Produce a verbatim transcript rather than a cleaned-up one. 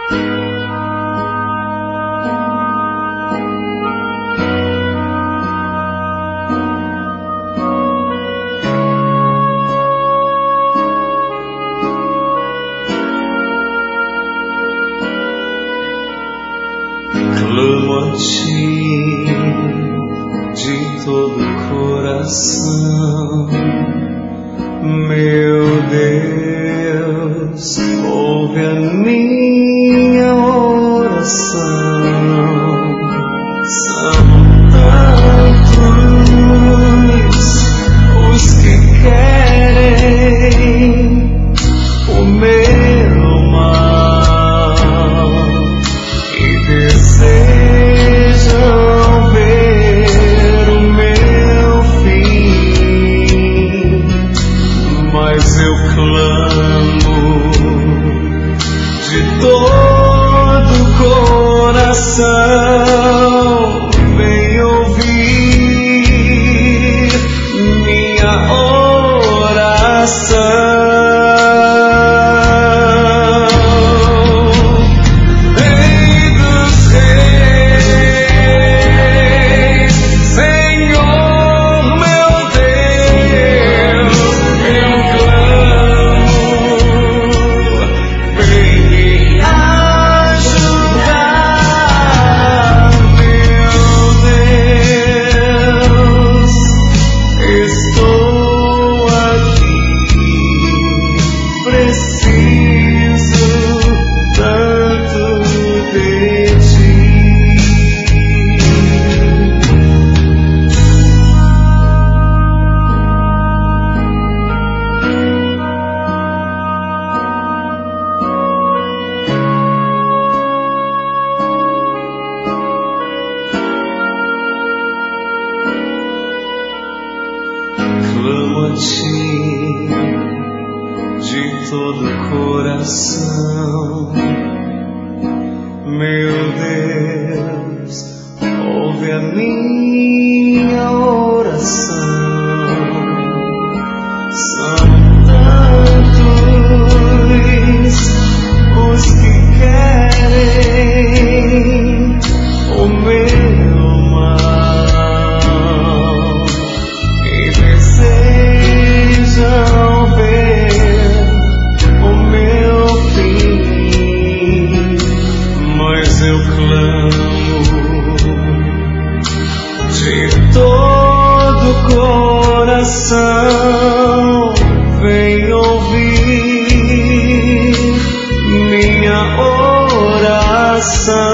Clamo a ti de todo coração, meu Deus, ouve a minha oração. São tantos os que querem o meu mal e desejam ver o meu fim, mas eu clamo de todo o coração, vem ouvir minha oração. Clamo a ti de todo o coração, meu Deus, ouve a minha oração. São tantos os que querem o meu mal e desejam ver o meu fim, mas eu clamo de todo o coração, vem ouvir minha oração.